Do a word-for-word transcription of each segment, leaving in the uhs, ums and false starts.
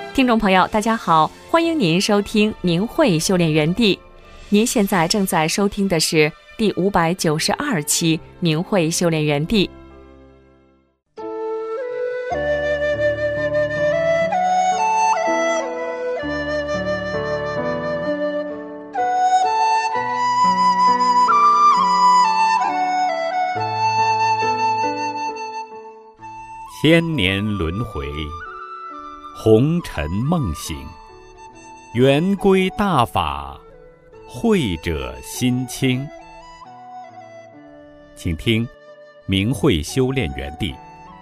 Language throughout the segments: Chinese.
听众朋友大家好，欢迎您收听明慧修炼园地。您现在正在收听的是第五百九十二期明慧修炼园地。 千年轮回，红尘梦醒，圆归大法，慧者心清。请听明慧修炼园地。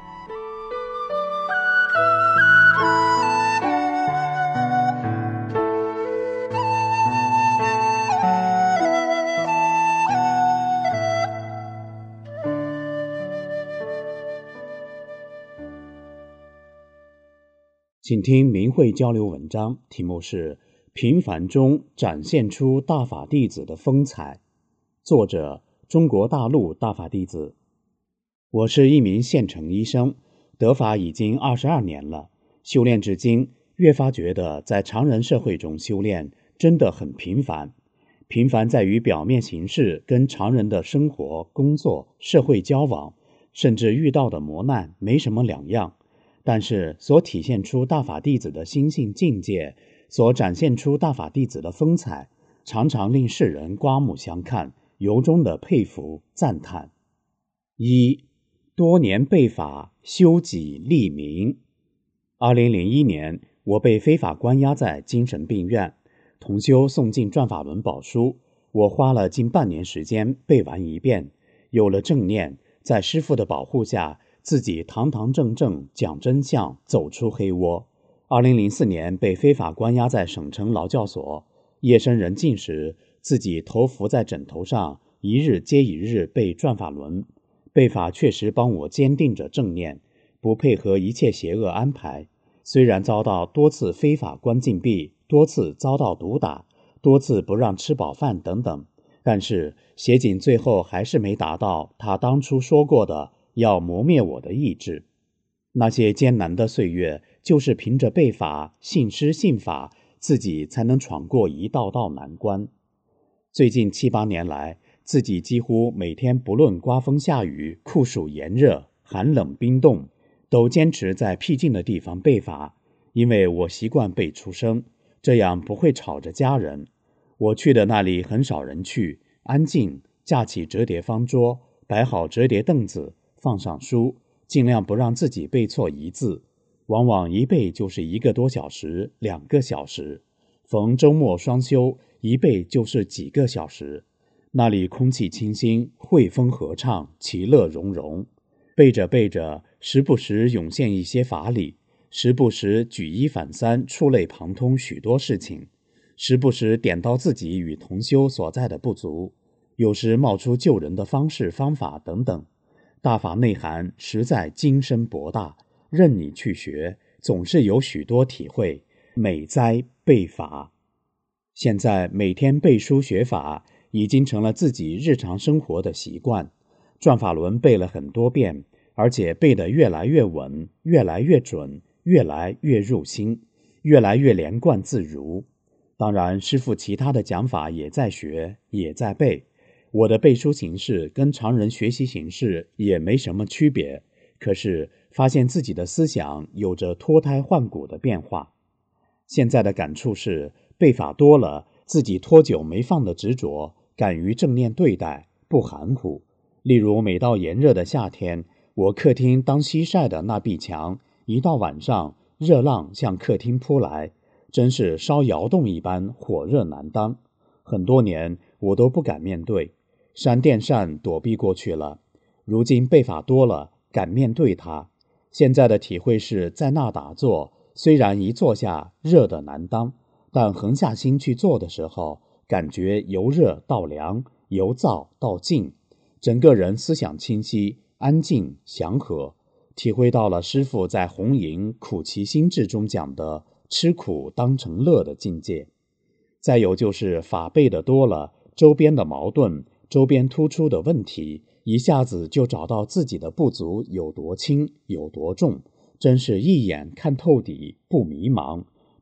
请听明慧交流文章，题目是平凡中展现出大法弟子的风采。作者：中国大陆大法弟子。我是一名县城医生，得法已经二十二年了，修炼至今，越发觉得在常人社会中修炼真的很平凡。平凡在于表面形式跟常人的生活、工作、社会交往，甚至遇到的磨难没什么两样。但是所体现出大法弟子的心性境界，所展现出大法弟子的风采，常常令世人刮目相看，由衷的佩服赞叹。一、多年背法，修己利民。二零零一年，我被非法关押在精神病院，同修送进转法轮宝书，我花了近半年时间背完一遍，有了正念，在师父的保护下，自己堂堂正正讲真相，走出黑窝。二零零四年被非法关押在省城劳教所，夜深人静时，自己头伏在枕头上，一日接一日背转法轮。背法确实帮我坚定着正念，不配合一切邪恶安排。虽然遭到多次非法关禁闭，多次遭到毒打，多次不让吃饱饭等等，但是协警最后还是没达到他当初说过的要磨灭我的意志。那些艰难的岁月，就是凭着背法、信师信法，自己才能闯过一道道难关。最近七八年来，自己几乎每天不论刮风下雨、酷暑炎热、寒冷冰冻，都坚持在僻静的地方背法，因为我习惯背出声，这样不会吵着家人。我去的那里很少人去，安静，架起折叠方桌，摆好折叠凳子，放上书，尽量不让自己背错一字，往往一背就是一个多小时、两个小时，逢周末双休，一背就是几个小时。那里空气清新，惠风和畅，其乐融融。背着背着，时不时涌现一些法理，时不时举一反三，触类旁通许多事情，时不时点到自己与同修所在的不足，有时冒出救人的方式方法等等。大法内涵实在精深博大，任你去学，总是有许多体会，美哉背法。现在每天背书学法已经成了自己日常生活的习惯，转法轮背了很多遍，而且背得越来越稳，越来越准，越来越入心，越来越连贯自如。当然师父其他的讲法也在学，也在背，我的背书形式跟常人学习形式也没什么区别，可是发现自己的思想有着脱胎换骨的变化。现在的感触是，背法多了，自己脱久没放的执着，敢于正念对待，不含糊。例如每到炎热的夏天，我客厅当西晒的那壁墙，一到晚上，热浪向客厅扑来，真是烧窑洞一般，火热难当。很多年我都不敢面对，扇电扇躲避过去了，如今背法多了，敢面对它。现在的体会是，在那打坐，虽然一坐下热得难当，但横下心去做的时候，感觉由热到凉，由燥到静，整个人思想清晰，安静祥和，体会到了师父在红营苦其心志中讲的吃苦当成乐的境界。再有就是法背的多了，周边的矛盾，周边突出的问题，一下子就找到自己的不足有多轻有多重，真是一眼看透底，不迷茫，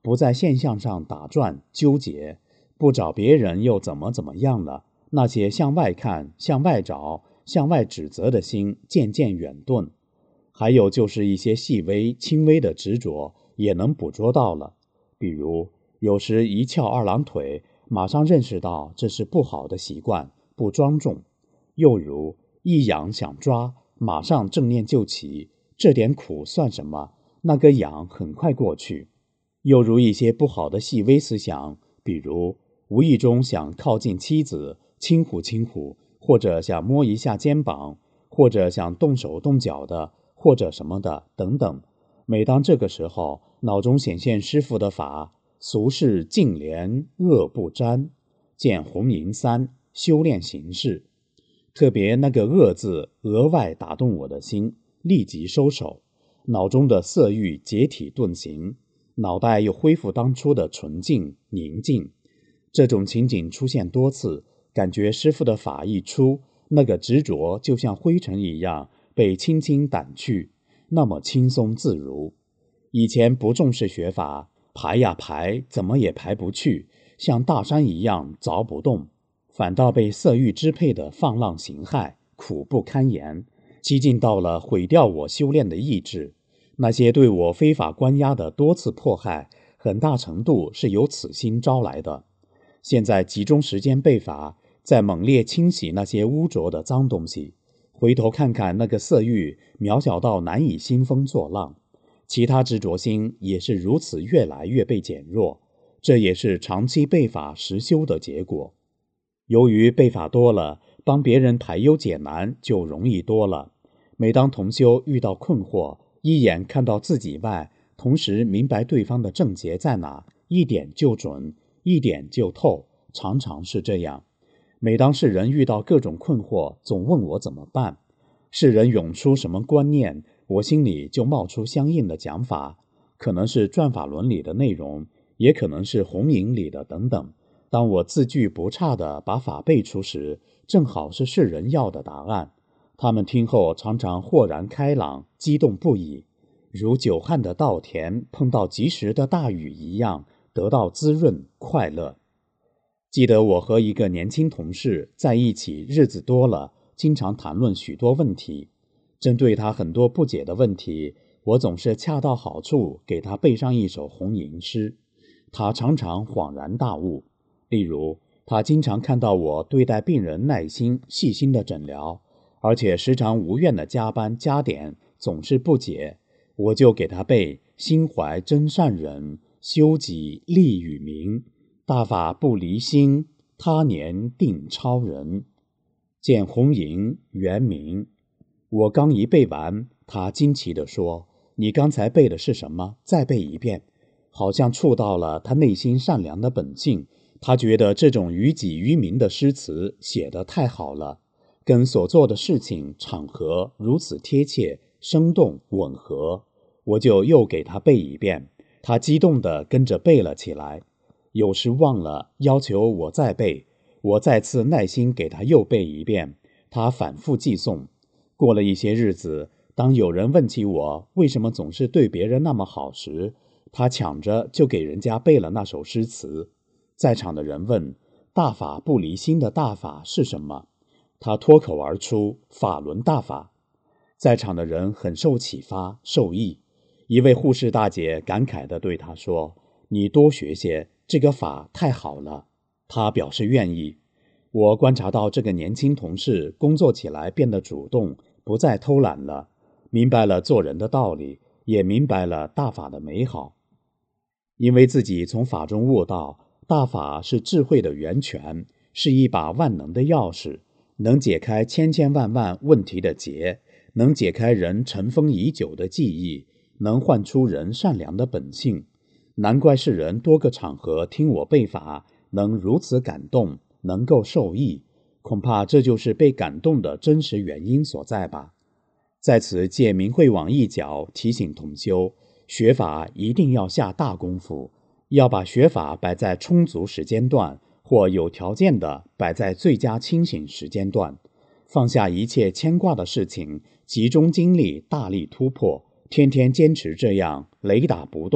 不在现象上打转纠结，不找别人又怎么怎么样了，那些向外看、向外找、向外指责的心渐渐远遁。还有就是一些细微轻微的执着也能捕捉到了，比如有时一翘二郎腿，马上认识到这是不好的习惯，不庄重；又如一痒想抓，马上正念就起，这点苦算什么，那个痒很快过去。又如一些不好的细微思想，比如无意中想靠近妻子，轻呼轻呼，或者想摸一下肩膀，或者想动手动脚的，或者什么的等等。每当这个时候，脑中显现师父的法，俗世净廉恶不沾，见红银三修炼形式。特别那个恶字额外打动我的心，立即收手，脑中的色欲解体遁形，脑袋又恢复当初的纯净宁静。这种情景出现多次，感觉师父的法一出，那个执着就像灰尘一样被轻轻掸去，那么轻松自如。以前不重视学法，排呀排，怎么也排不去，像大山一样凿不动，反倒被色欲支配的放浪形骸，苦不堪言，激进到了毁掉我修炼的意志。那些对我非法关押的多次迫害，很大程度是由此心招来的。现在集中时间背法，在猛烈清洗那些污浊的脏东西，回头看看那个色欲渺小到难以兴风作浪，其他执着心也是如此越来越被减弱，这也是长期背法实修的结果。由于背法多了，帮别人排忧解难就容易多了。每当同修遇到困惑，一眼看到自己外，同时明白对方的症结在哪，一点就准，一点就透，常常是这样。每当世人遇到各种困惑，总问我怎么办，世人涌出什么观念，我心里就冒出相应的讲法，可能是转法轮里的内容，也可能是红影里的等等。当我字句不差地把法背出时，正好是世人要的答案。他们听后常常豁然开朗，激动不已，如久旱的稻田碰到及时的大雨一样，得到滋润快乐。记得我和一个年轻同事在一起日子多了，经常谈论许多问题。针对他很多不解的问题，我总是恰到好处给他背上一首红吟诗，他常常恍然大悟。例如，他经常看到我对待病人耐心细心的诊疗，而且时常无怨的加班加点，总是不解，我就给他背心怀真善忍，修己利与民，大法不离心，他年定超人。见红吟原名。我刚一背完，他惊奇地说，你刚才背的是什么？再背一遍。好像触到了他内心善良的本性，他觉得这种于己于民的诗词写得太好了，跟所做的事情场合如此贴切生动吻合，我就又给他背一遍，他激动地跟着背了起来。有时忘了要求我再背，我再次耐心给他又背一遍，他反复记诵。过了一些日子，当有人问起我为什么总是对别人那么好时，他抢着就给人家背了那首诗词。在场的人问，大法不离心的大法是什么？他脱口而出，法轮大法。在场的人很受启发受益。一位护士大姐感慨地对他说，你多学些，这个法太好了。他表示愿意。我观察到这个年轻同事工作起来变得主动，不再偷懒了，明白了做人的道理，也明白了大法的美好。因为自己从法中悟到，大法是智慧的源泉，是一把万能的钥匙，能解开千千万万问题的结，能解开人尘封已久的记忆，能唤出人善良的本性。难怪世人多个场合听我背法，能如此感动，能够受益，恐怕这就是被感动的真实原因所在吧。在此借明慧网一角提醒同修，学法一定要下大功夫，要把学法摆在充足时间段，或有条件的摆在最佳清醒时间段，放下一切牵挂的事情，集中精力大力突破，天天坚持这样，雷打不动，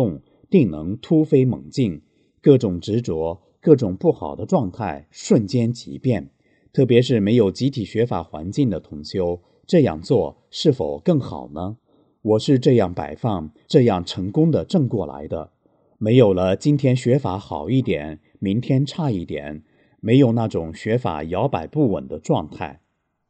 定能突飞猛进，各种执着，各种不好的状态瞬间即变。特别是没有集体学法环境的同修，这样做是否更好呢？我是这样摆放，这样成功的挣过来的。没有了今天学法好一点，明天差一点，没有那种学法摇摆不稳的状态。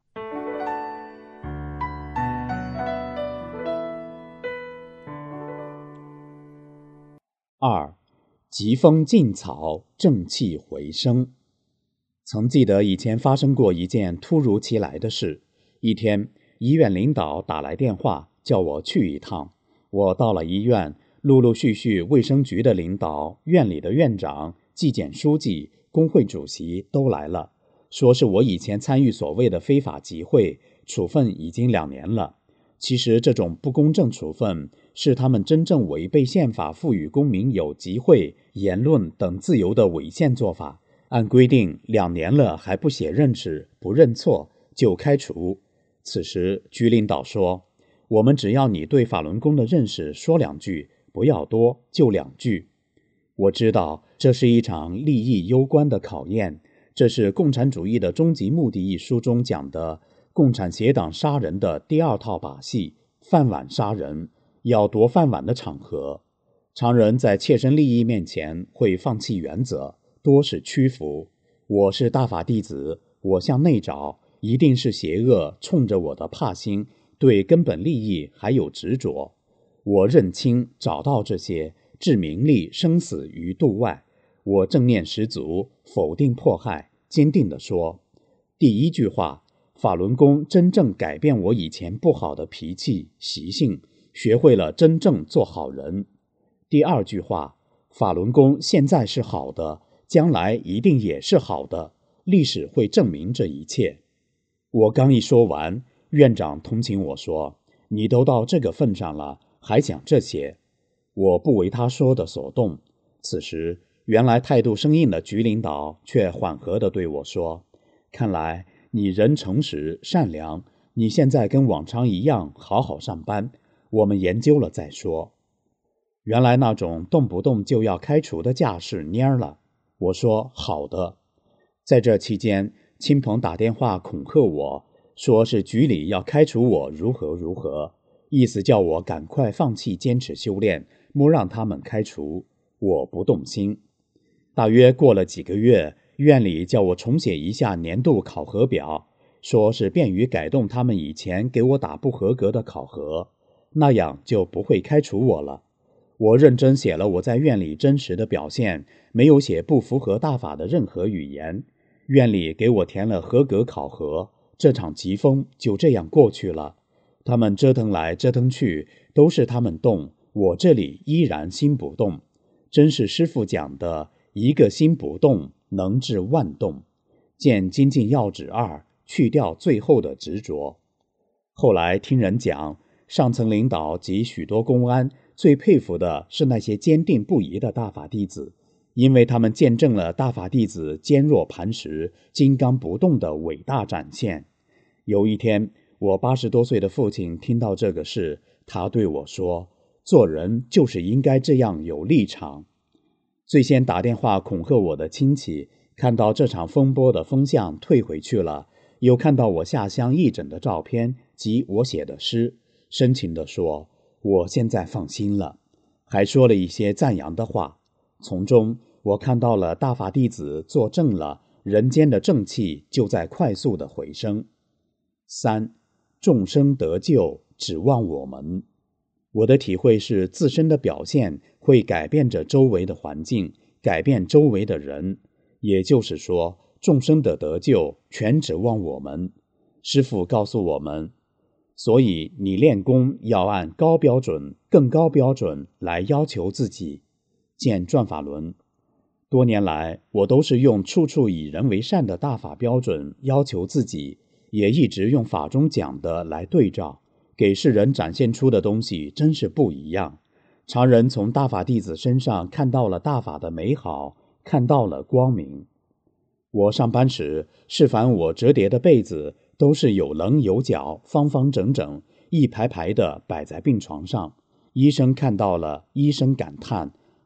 二，疾风劲草，正气回升。曾记得以前发生过一件突如其来的事。一天，医院领导打来电话，叫我去一趟。我到了医院，陆陆续续卫生局的领导、院里的院长、纪检书记、工会主席都来了，说是我以前参与所谓的非法集会，处分已经两年了。其实这种不公正处分是他们真正违背宪法赋予公民有集会、言论等自由的违宪做法。按规定，两年了还不写认识、不认错，就开除。此时局领导说，我们只要你对法轮功的认识说两句，不要多，就两句。我知道这是一场利益攸关的考验，这是《共产主义的终极目的》一书中讲的共产邪党杀人的第二套把戏，饭碗杀人，要夺饭碗的场合。常人在切身利益面前会放弃原则，多是屈服。我是大法弟子，我向内找，一定是邪恶冲着我的怕心，对根本利益还有执着。我认清找到这些，置名利生死于度外。我正念十足，否定迫害，坚定地说，第一句话，法轮功真正改变我以前不好的脾气习性，学会了真正做好人。第二句话，法轮功现在是好的，将来一定也是好的，历史会证明这一切。我刚一说完，院长同情我说，你都到这个份上了，还讲这些。我不为他说的所动。此时原来态度生硬的局领导却缓和地对我说，看来你人诚实善良，你现在跟往常一样好好上班，我们研究了再说。原来那种动不动就要开除的架势蔫了。我说好的。在这期间，亲朋打电话恐吓我，说是局里要开除我如何如何，意思叫我赶快放弃坚持修炼，莫让他们开除。我不动心。大约过了几个月，院里叫我重写一下年度考核表，说是便于改动他们以前给我打不合格的考核，那样就不会开除我了。我认真写了我在院里真实的表现，没有写不符合大法的任何语言。院里给我填了合格考核，这场疾风就这样过去了。他们折腾来折腾去，都是他们动，我这里依然心不动。真是师父讲的，一个心不动，能治万动。见精进要旨二，去掉最后的执着。后来听人讲，上层领导及许多公安最佩服的是那些坚定不移的大法弟子，因为他们见证了大法弟子坚若磐石、金刚不动的伟大展现。有一天，我八十多岁的父亲听到这个事，他对我说，做人就是应该这样有立场。最先打电话恐吓我的亲戚，看到这场风波的风向退回去了，又看到我下乡义诊的照片及我写的诗，深情地说，我现在放心了，还说了一些赞扬的话。从中我看到了大法弟子做正了，人间的正气就在快速的回升。三，众生得救，指望我们。我的体会是，自身的表现会改变着周围的环境，改变周围的人。也就是说，众生的得救全指望我们。师父告诉我们，所以你练功要按高标准、更高标准来要求自己。见转法轮。多年来，我都是用处处以人为善的大法标准要求自己，也一直用法中讲的来对照，给世人展现出的东西真是不一样。常人从大法弟子身上看到了大法的美好，看到了光明。我上班时，是凡我折叠的被子都是有棱有角、方方整整，一排排的摆在病床上。医生看到了，医生感叹，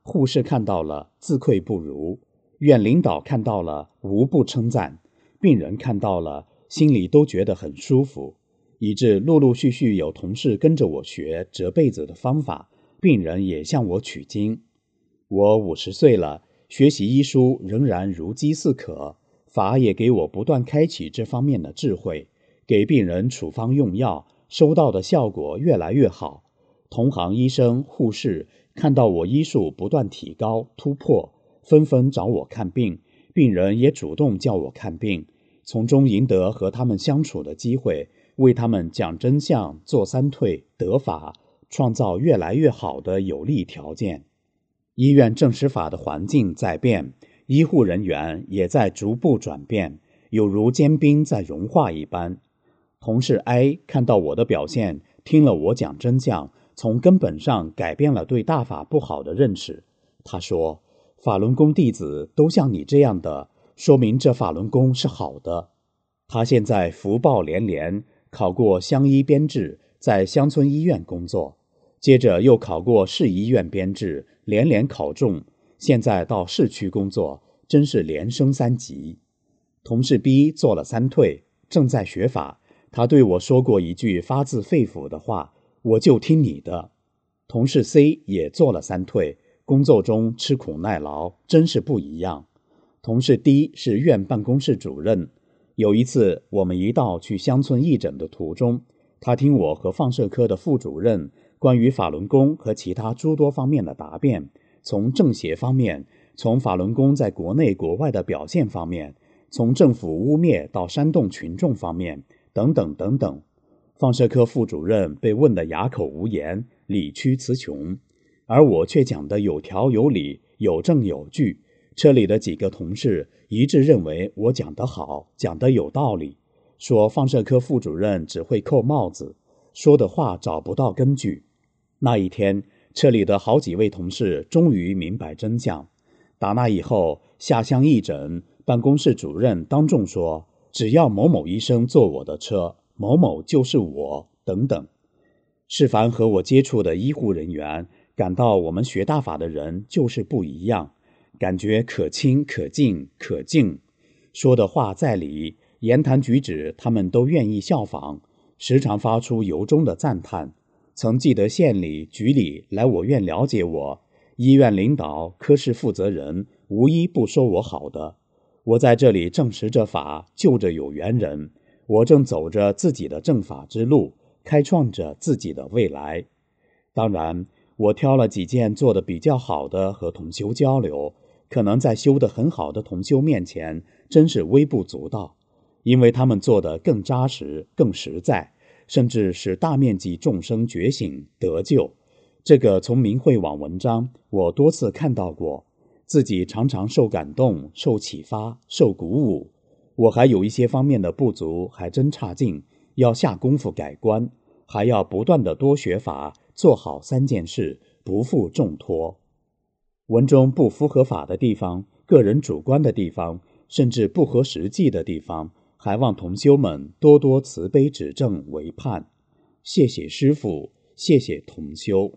护士看到了自愧不如，院领导看到了无不称赞，病人看到了心里都觉得很舒服，以致陆陆续续有同事跟着我学折被子的方法，病人也向我取经。我五十岁了，学习医书仍然如饥似渴，法也给我不断开启这方面的智慧，给病人处方用药，收到的效果越来越好。同行医生、护士看到我医术不断提高突破，纷纷找我看病，病人也主动叫我看病，从中赢得和他们相处的机会，为他们讲真相、做三退、得法，创造越来越好的有利条件。医院证实法的环境在变，医护人员也在逐步转变，有如坚冰在融化一般。同事 A 看到我的表现，听了我讲真相，从根本上改变了对大法不好的认识。他说，法轮功弟子都像你这样的，说明这法轮功是好的。他现在福报连连，考过乡医编制，在乡村医院工作，接着又考过市医院编制，连连考中，现在到市区工作，真是连升三级。同事 B 做了三退，正在学法，他对我说过一句发自肺腑的话，我就听你的。同事 C 也做了三退，工作中吃苦耐劳，真是不一样。同事 D 是院办公室主任，有一次我们一道去乡村义诊的途中，他听我和放射科的副主任关于法轮功和其他诸多方面的答辩，从正邪方面，从法轮功在国内国外的表现方面，从政府污蔑到煽动群众方面，等等等等。放射科副主任被问得哑口无言，理屈词穷，而我却讲得有条有理，有证有据。车里的几个同事一致认为我讲得好，讲得有道理，说放射科副主任只会扣帽子，说的话找不到根据。那一天，车里的好几位同事终于明白真相。打那以后，下乡义诊，办公室主任当众说，只要某某医生坐我的车，某某就是我，等等。是凡和我接触的医护人员感到我们学大法的人就是不一样，感觉可亲可敬可敬，说的话在理，言谈举止他们都愿意效仿，时常发出由衷的赞叹。曾记得县里局里来我院了解我，医院领导科室负责人无一不说我好的。我在这里正实着法，救着有缘人，我正走着自己的正法之路，开创着自己的未来。当然，我挑了几件做得比较好的和同修交流，可能在修得很好的同修面前真是微不足道，因为他们做得更扎实更实在，甚至使大面积众生觉醒得救。这个从明慧网文章我多次看到过，自己常常受感动，受启发，受鼓舞。我还有一些方面的不足，还真差劲，要下功夫改观，还要不断的多学法，做好三件事，不负重托。文中不符合法的地方，个人主观的地方，甚至不合实际的地方，还望同修们多多慈悲指正为盼。谢谢师父，谢谢同修。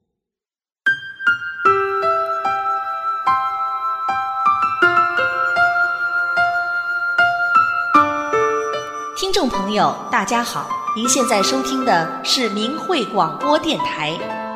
听众朋友大家好，您现在收听的是明慧广播电台。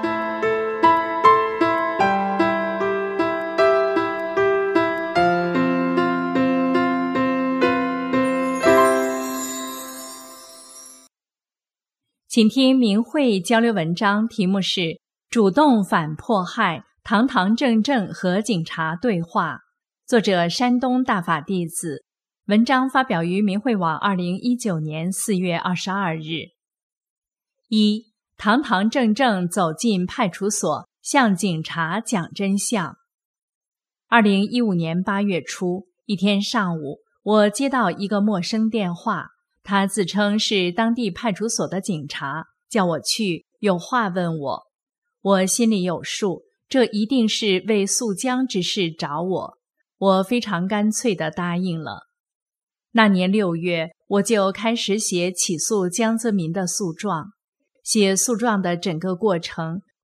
请听明慧交流文章，题目是主动反迫害，堂堂正正和警察对话，作者山东大法弟子。文章发表于明慧网二零一九年四月二十二日。一、堂堂正正走进派出所，向警察讲真相。二零一五年八月初，一天上午，我接到一个陌生电话，他自称是当地派出所的警察，叫我去，有话问我。我心里有数，这一定是为诉江之事找我，我非常干脆地答应了。那年六月，我就开始写起诉江泽民的诉状。写诉状的整个过程，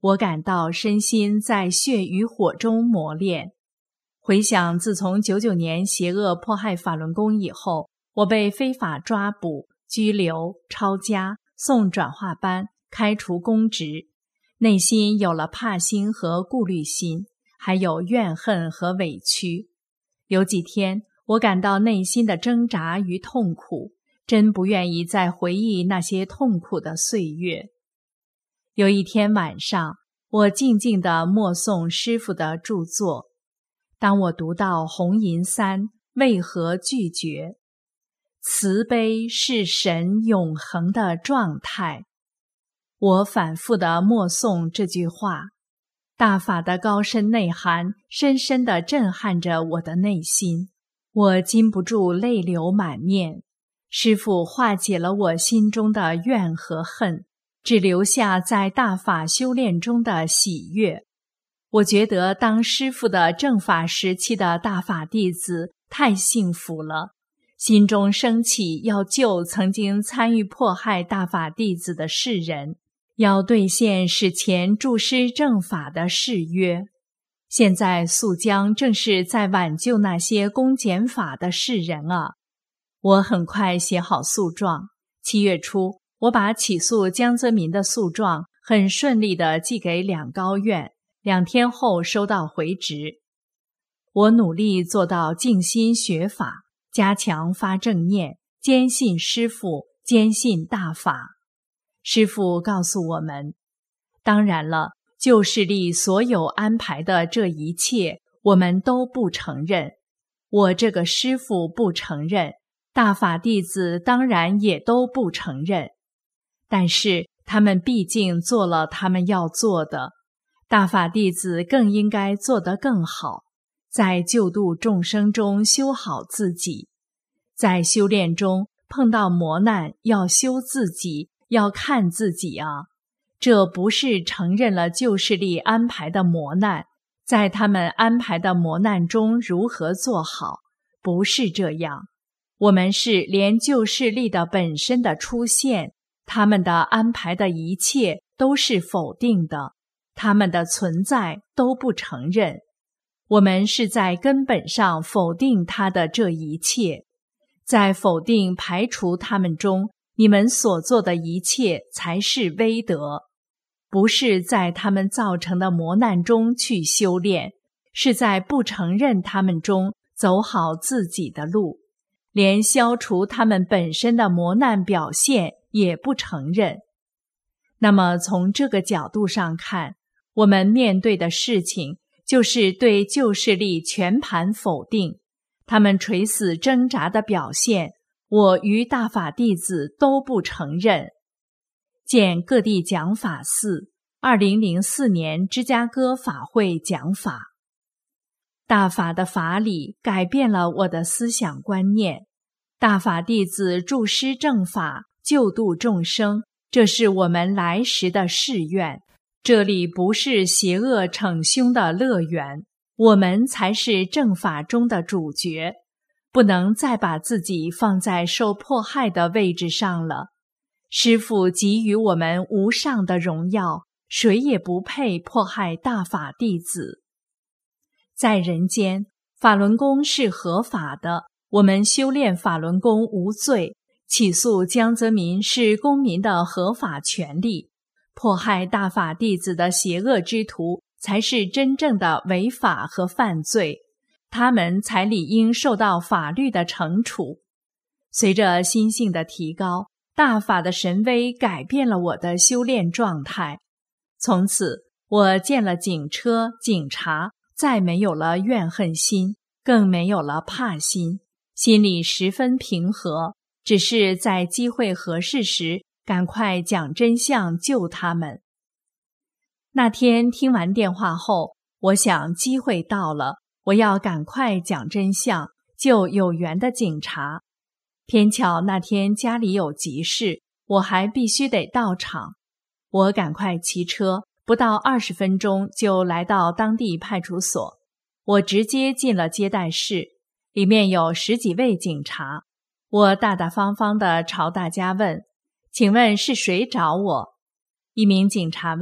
我感到身心在血与火中磨练。回想自从九九年邪恶迫害法轮功以后，我被非法抓捕、拘留、抄家、送转化班、开除公职，内心有了怕心和顾虑心，还有怨恨和委屈。有几天，我感到内心的挣扎与痛苦，真不愿意再回忆那些痛苦的岁月。有一天晚上，我静静地默诵师父的著作。当我读到红银三为何拒绝，慈悲是神永恒的状态，我反复地默诵这句话，大法的高深内涵深深地震撼着我的内心，我禁不住泪流满面。师父化解了我心中的怨和恨，只留下在大法修炼中的喜悦。我觉得当师父的正法时期的大法弟子太幸福了，心中升起要救曾经参与迫害大法弟子的世人，要兑现史前著师正法的誓约。现在肃江正是在挽救那些公检法的世人啊！我很快写好诉状，七月初，我把起诉江泽民的诉状很顺利地寄给两高院，两天后收到回执。我努力做到静心学法，加强发正念，坚信师父，坚信大法。师父告诉我们，当然了，旧势力所有安排的这一切，我们都不承认。我这个师父不承认，大法弟子当然也都不承认。但是他们毕竟做了他们要做的，大法弟子更应该做得更好，在救度众生中修好自己。在修炼中碰到磨难，要修自己，要看自己啊！这不是承认了旧势力安排的磨难，在他们安排的磨难中如何做好，不是这样。我们是连旧势力的本身的出现，他们的安排的一切都是否定的，他们的存在都不承认。我们是在根本上否定他的这一切，在否定排除他们中，你们所做的一切才是威德，不是在他们造成的磨难中去修炼，是在不承认他们中走好自己的路，连消除他们本身的磨难表现也不承认。那么从这个角度上看，我们面对的事情就是对旧势力全盘否定，他们垂死挣扎的表现，我与大法弟子都不承认。见各地讲法寺二零零四年芝加哥法会讲法。大法的法理改变了我的思想观念，大法弟子著师正法，救度众生，这是我们来时的誓愿。这里不是邪恶逞凶的乐园，我们才是正法中的主角，不能再把自己放在受迫害的位置上了。师父给予我们无上的荣耀，谁也不配迫害大法弟子。在人间，法轮功是合法的，我们修炼法轮功无罪，起诉江泽民是公民的合法权利，迫害大法弟子的邪恶之徒才是真正的违法和犯罪，他们才理应受到法律的惩处。随着心性的提高，大法的神威改变了我的修炼状态。从此，我见了警车、警察，再没有了怨恨心，更没有了怕心，心里十分平和，只是在机会合适时赶快讲真相救他们。那天听完电话后，我想机会到了，我要赶快讲真相，救有缘的警察。偏巧那天家里有急事，我还必须得到场。我赶快骑车，不到二十分钟就来到当地派出所。我直接进了接待室，里面有十几位警察。我大大方方地朝大家问：请问是谁找我？一名警察问：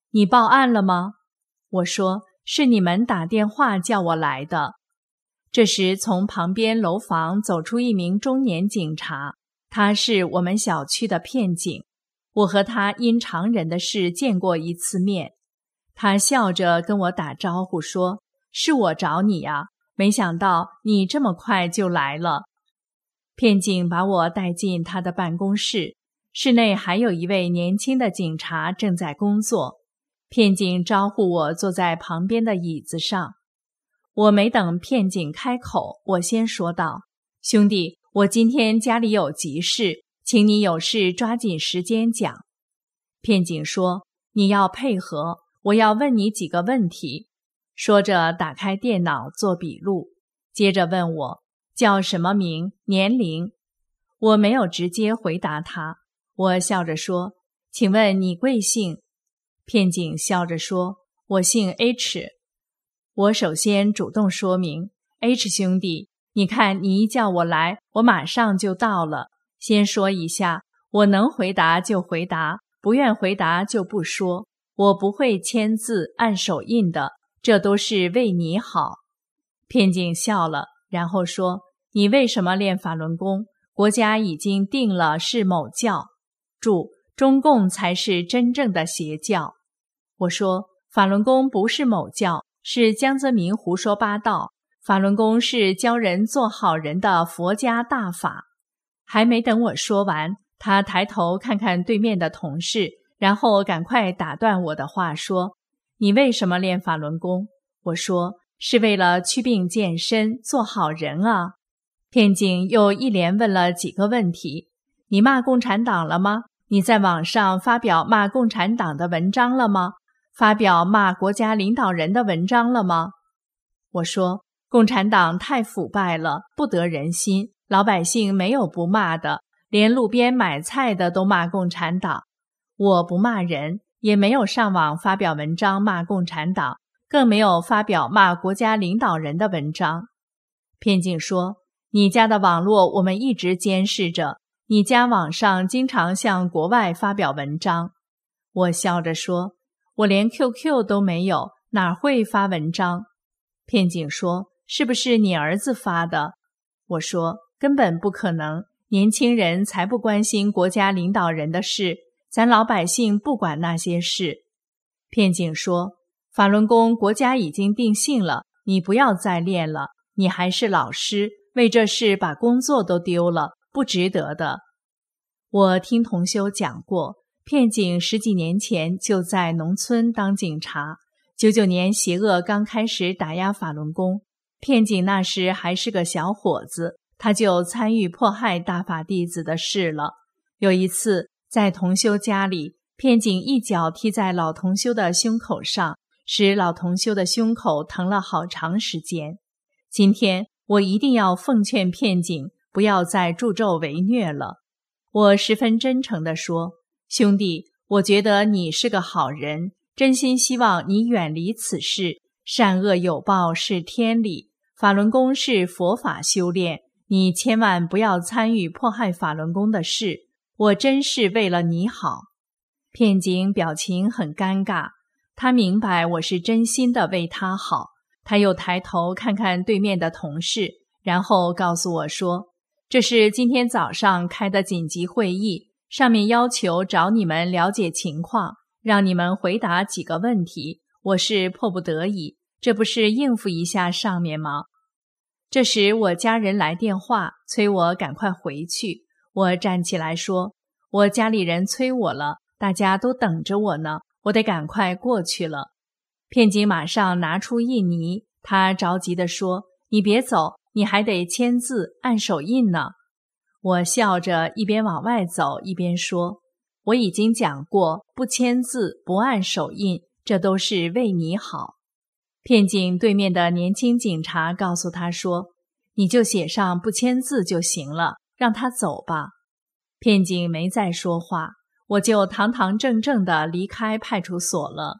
你报案了吗？我说，是你们打电话叫我来的。这时从旁边楼房走出一名中年警察，他是我们小区的片警，我和他因常人的事见过一次面。他笑着跟我打招呼说，是我找你呀，没想到你这么快就来了。片警把我带进他的办公室，室内还有一位年轻的警察正在工作。片警招呼我坐在旁边的椅子上。我没等片警开口，我先说道，兄弟，我今天家里有急事，请你有事抓紧时间讲。片警说，你要配合，我要问你几个问题。说着打开电脑做笔录，接着问我叫什么名，年龄。我没有直接回答他，我笑着说，请问你贵姓？片警笑着说，我姓 H。 我首先主动说明， H 兄弟，你看你一叫我来，我马上就到了。先说一下，我能回答就回答，不愿回答就不说，我不会签字按手印的，这都是为你好。片警笑了，然后说，你为什么练法轮功？国家已经定了是某教，注，中共才是真正的邪教。我说，法轮功不是某教，是江泽民胡说八道，法轮功是教人做好人的佛家大法。还没等我说完，他抬头看看对面的同事，然后赶快打断我的话说，你为什么练法轮功？我说，是为了祛病健身，做好人啊。片警又一连问了几个问题，你骂共产党了吗？你在网上发表骂共产党的文章了吗？发表骂国家领导人的文章了吗？我说，共产党太腐败了，不得人心，老百姓没有不骂的，连路边买菜的都骂共产党。我不骂人，也没有上网发表文章骂共产党，更没有发表骂国家领导人的文章。片警说，你家的网络我们一直监视着，你家网上经常向国外发表文章。我笑着说，我连 Q Q 都没有，哪会发文章？片警说，是不是你儿子发的？我说，根本不可能，年轻人才不关心国家领导人的事，咱老百姓不管那些事。片警说，法轮功国家已经定性了，你不要再练了，你还是老师，为这事把工作都丢了，不值得的。我听同修讲过，片警十几年前就在农村当警察，九九年邪恶刚开始打压法轮功，片警那时还是个小伙子，他就参与迫害大法弟子的事了。有一次在同修家里，片警一脚踢在老同修的胸口上，使老同修的胸口疼了好长时间。今天我一定要奉劝片警不要再助纣为虐了。我十分真诚地说，兄弟，我觉得你是个好人，真心希望你远离此事，善恶有报是天理，法轮功是佛法修炼，你千万不要参与迫害法轮功的事，我真是为了你好。片警表情很尴尬，他明白我是真心的为他好，他又抬头看看对面的同事，然后告诉我说，这是今天早上开的紧急会议，上面要求找你们了解情况，让你们回答几个问题，我是迫不得已，这不是应付一下上面吗？这时我家人来电话，催我赶快回去。我站起来说，我家里人催我了，大家都等着我呢，我得赶快过去了。片警马上拿出印泥，他着急地说，你别走，你还得签字按手印呢。我笑着一边往外走一边说，我已经讲过，不签字不按手印，这都是为你好。片警对面的年轻警察告诉他说，你就写上不签字就行了，让他走吧。片警没再说话，我就堂堂正正地离开派出所了。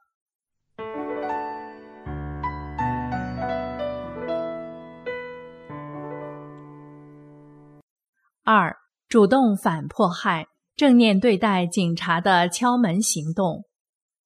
二、主动反迫害，正念对待警察的敲门行动。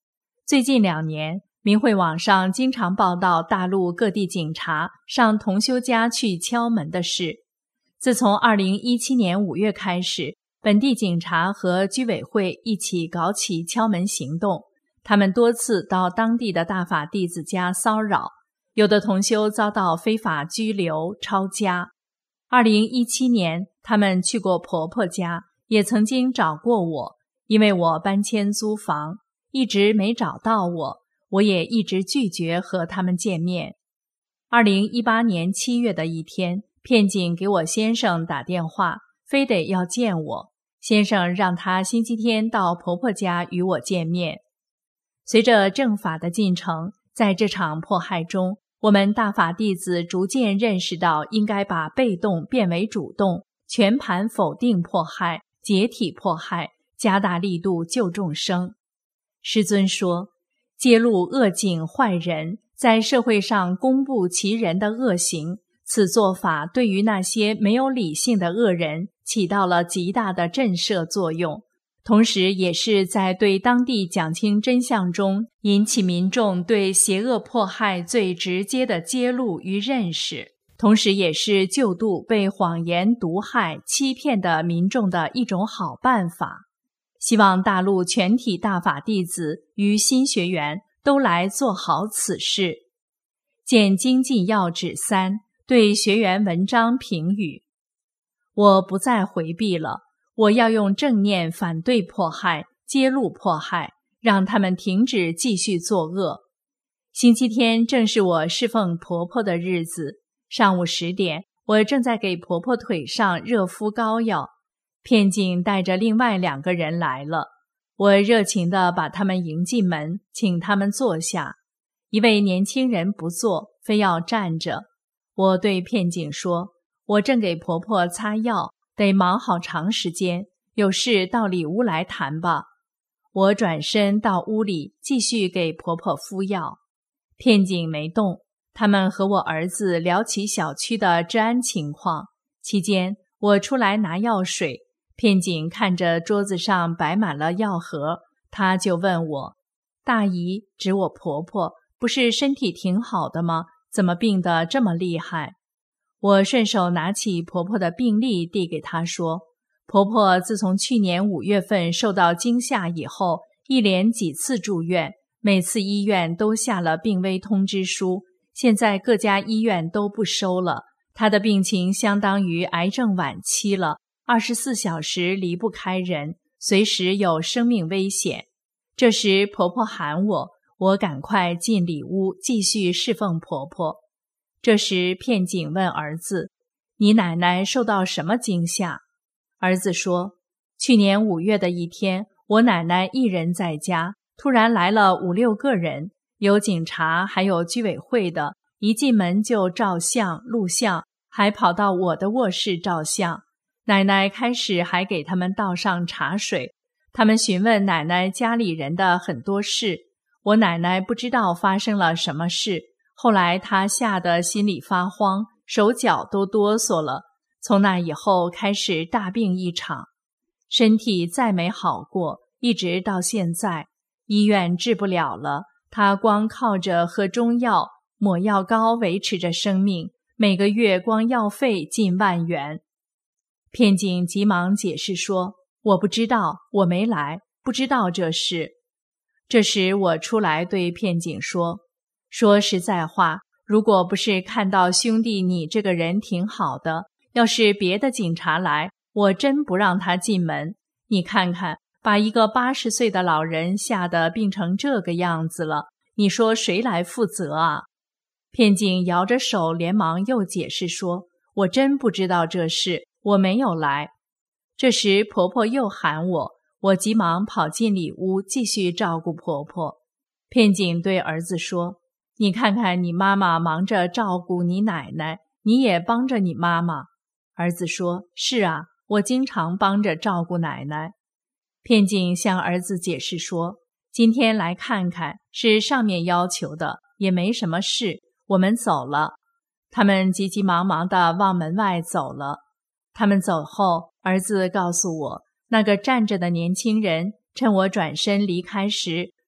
最近两年，明慧网上经常报道大陆各地警察上同修家去敲门的事。自从二零一七年五月开始，本地警察和居委会一起搞起敲门行动，他们多次到当地的大法弟子家骚扰，有的同修遭到非法拘留、抄家。二零一七年，他们去过婆婆家，也曾经找过我，因为我搬迁租房，一直没找到我，我也一直拒绝和他们见面。二零一八年七月的一天，片警给我先生打电话，非得要见我，先生让他星期天到婆婆家与我见面。随着正法的进程，在这场迫害中，我们大法弟子逐渐认识到应该把被动变为主动，全盘否定迫害，解体迫害，加大力度救众生。师尊说，揭露恶警坏人，在社会上公布其人的恶行，此做法对于那些没有理性的恶人起到了极大的震慑作用，同时也是在对当地讲清真相中引起民众对邪恶迫害最直接的揭露与认识，同时也是救度被谎言毒害欺骗的民众的一种好办法。希望大陆全体大法弟子与新学员都来做好此事。见经济要旨三，对学员文章评语：我不再回避了，我要用正念反对迫害，揭露迫害，让他们停止继续作恶。星期天正是我侍奉婆婆的日子，上午十点，我正在给婆婆腿上热敷膏药，片警带着另外两个人来了，我热情地把他们迎进门，请他们坐下。一位年轻人不坐，非要站着。我对片警说，我正给婆婆擦药，得忙好长时间，有事到里屋来谈吧。我转身到屋里继续给婆婆敷药。片警没动，他们和我儿子聊起小区的治安情况。期间我出来拿药水，片警看着桌子上摆满了药盒，他就问我，大姨，指我婆婆，不是身体挺好的吗？怎么病得这么厉害？我顺手拿起婆婆的病历递给她说，婆婆自从去年五月份受到惊吓以后，一连几次住院，每次医院都下了病危通知书，现在各家医院都不收了，她的病情相当于癌症晚期了，二十四小时离不开人，随时有生命危险。这时婆婆喊我，我赶快进里屋继续侍奉婆婆。这时片警问儿子，你奶奶受到什么惊吓？儿子说，去年五月的一天，我奶奶一人在家，突然来了五六个人，有警察还有居委会的，一进门就照相录像，还跑到我的卧室照相。奶奶开始还给他们倒上茶水，他们询问奶奶家里人的很多事，我奶奶不知道发生了什么事，后来她吓得心里发慌，手脚都哆嗦了，从那以后开始大病一场，身体再没好过，一直到现在，医院治不了了，她光靠着喝中药、抹药膏维持着生命，每个月光药费近万元。片警急忙解释说，我不知道，我没来，不知道这事。这时我出来对片警说，说实在话，如果不是看到兄弟你这个人挺好的，要是别的警察来，我真不让他进门。你看看，把一个八十岁的老人吓得病成这个样子了，你说谁来负责啊？片警摇着手，连忙又解释说，我真不知道这事，我没有来。这时婆婆又喊我，我急忙跑进里屋继续照顾婆婆。片警对儿子说，你看看你妈妈忙着照顾你奶奶，你也帮着你妈妈。儿子说，是啊，我经常帮着照顾奶奶。片警向儿子解释说，今天来看看是上面要求的，也没什么事，我们走了。他们急急忙忙地往门外走了。他们走后，儿子告诉我，那个站着的年轻人趁我转身离开时，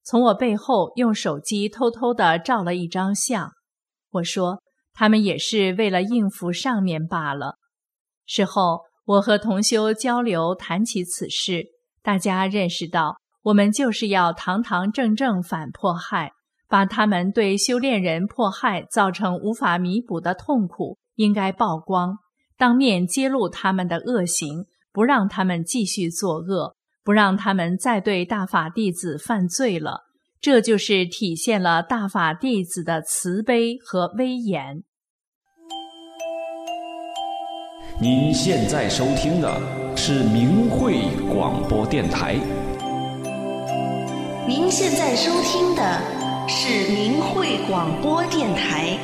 从我背后用手机偷偷地照了一张相。我说，他们也是为了应付上面罢了。事后，我和同修交流谈起此事，大家认识到，我们就是要堂堂正正反迫害，把他们对修炼人迫害造成无法弥补的痛苦应该曝光，当面揭露他们的恶行，不让他们继续作恶，不让他们再对大法弟子犯罪了。这就是体现了大法弟子的慈悲和威严。 您现在收听的是明慧广播电台。 您现在收听的是明慧广播电台。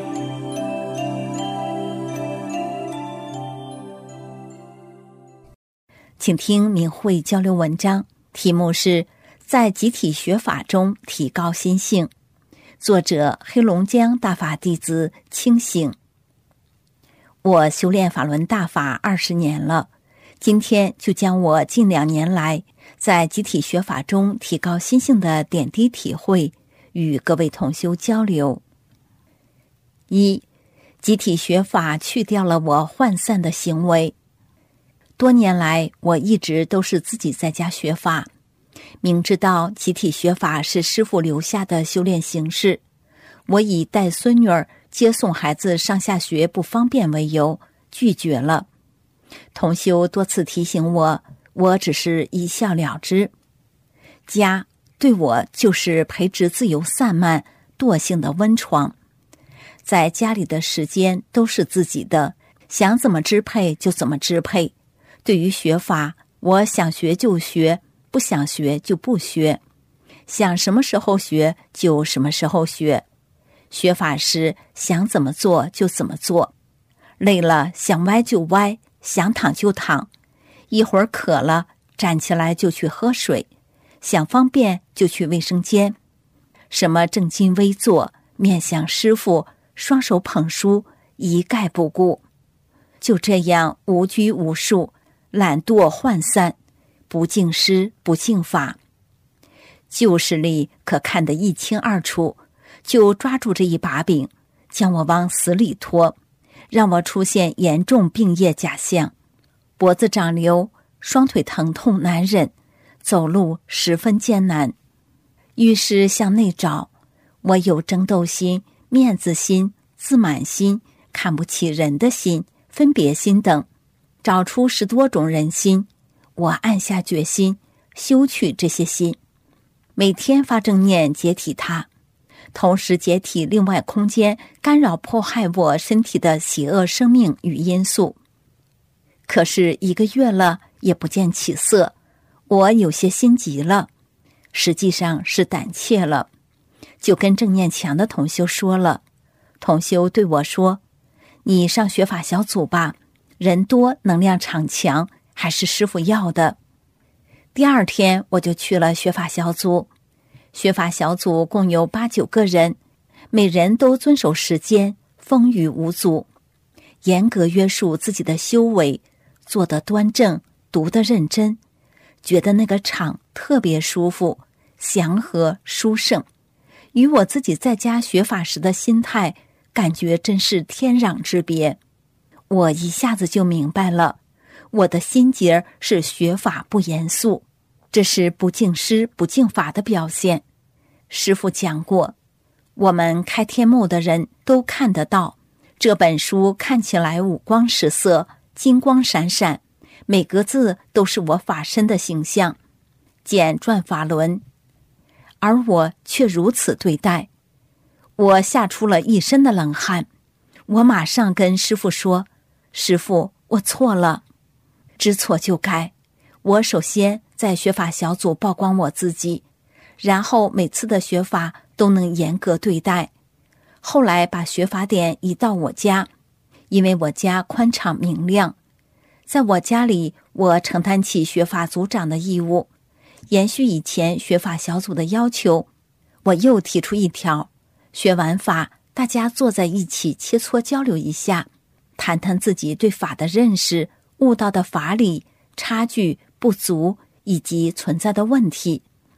请听明慧交流文章，题目是在集体学法中提高心性，作者黑龙江大法弟子清醒。我修炼法轮大法二十年了，今天就将我近两年来在集体学法中提高心性的点滴体会与各位同修交流。一、集体学法去掉了我涣散的行为。多年来，我一直都是自己在家学法，明知道集体学法是师父留下的修炼形式，我以带孙女儿接送孩子上下学不方便为由拒绝了。同修多次提醒我，我只是一笑了之。家对我就是培植自由散漫惰性的温床，在家里的时间都是自己的，想怎么支配就怎么支配。对于学法，我想学就学，不想学就不学，想什么时候学就什么时候学。学法时想怎么做就怎么做，累了想歪就歪，想躺就躺，一会儿渴了站起来就去喝水，想方便就去卫生间。什么正襟危坐，面向师父，双手捧书，一概不顾。就这样无拘无束，懒惰涣散，不敬师不敬法。旧事里可看得一清二楚，就抓住这一把柄，将我往死里拖，让我出现严重病业假象，脖子长瘤，双腿疼痛难忍，走路十分艰难。于是向内找，我有争斗心、面子心、自满心、看不起人的心、分别心等，找出十多种人心。我暗下决心修去这些心，每天发正念解体它，同时解体另外空间干扰迫害我身体的邪恶生命与因素。可是一个月了也不见起色，我有些心急了，实际上是胆怯了，就跟正念强的同修说了。同修对我说，你上学法小组吧，人多能量场强，还是师父要的。第二天我就去了学法小组，学法小组共有八九个人，每人都遵守时间，风雨无阻，严格约束自己的修为，做得端正，读得认真，觉得那个场特别舒服，祥和殊胜，与我自己在家学法时的心态感觉真是天壤之别。我一下子就明白了，我的心结是学法不严肃，这是不敬师不敬法的表现。师父讲过，我们开天目的人都看得到，这本书看起来五光十色，金光闪闪，每个字都是我法身的形象，简转法轮，而我却如此对待。我吓出了一身的冷汗，我马上跟师父说，师父，我错了。知错就改，我首先在学法小组曝光我自己，然后每次的学法都能严格对待。后来把学法点移到我家，因为我家宽敞明亮，在我家里我承担起学法组长的义务，延续以前学法小组的要求。我又提出一条，学完法大家坐在一起切磋交流一下，谈谈自己对法的认识，悟到的法理差距不足以及存在的问题。